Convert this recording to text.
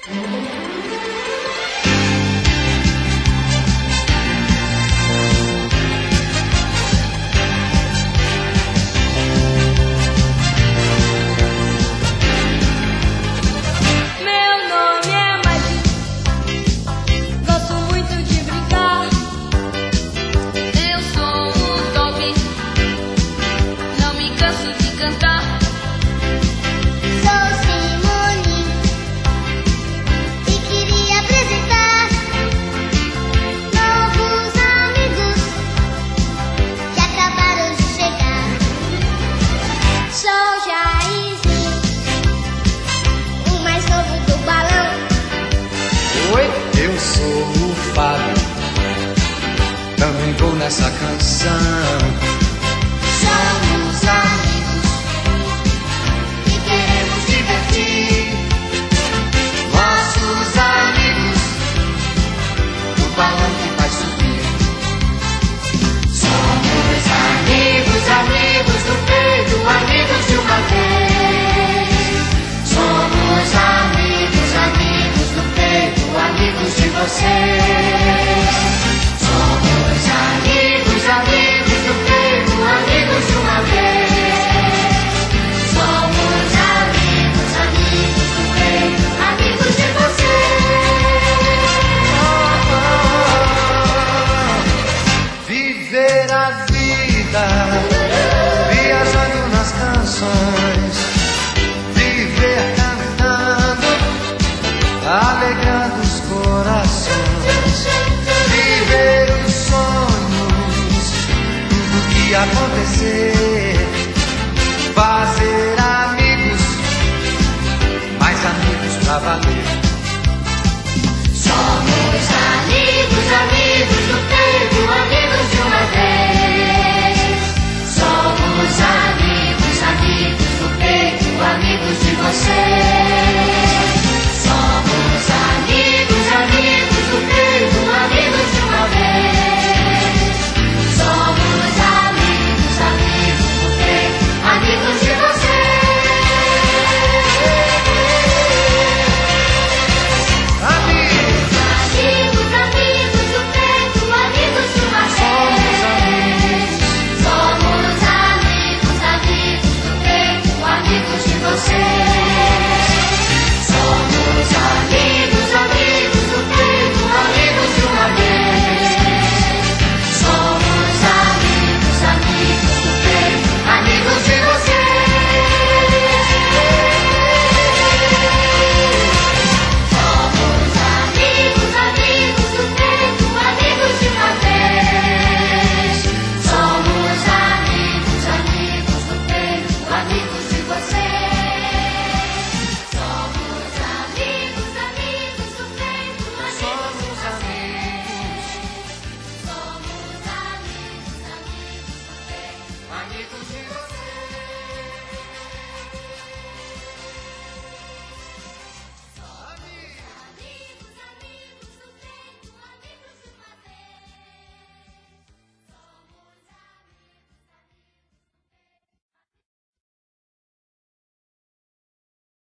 Também vou nessa canção. Somos amigos e queremos divertir. Nossos amigos, o balão que vai subir. Somos amigos, amigos do peito, amigos de uma vez. Somos amigos, amigos do peito, amigos de vocês. Amigos, amigos do peito, amigos de uma vez. Somos amigos, amigos do peito, amigos de vocês. Viver a vida, viajando nas canções. Viver cantando, alegrando os corações. Viver os sonhos, tudo que acontecer. Fazer amigos, mais amigos pra valer. Somos amigos, amigos do peito, amigos de uma vez. Somos amigos, amigos do peito, amigos de vocês.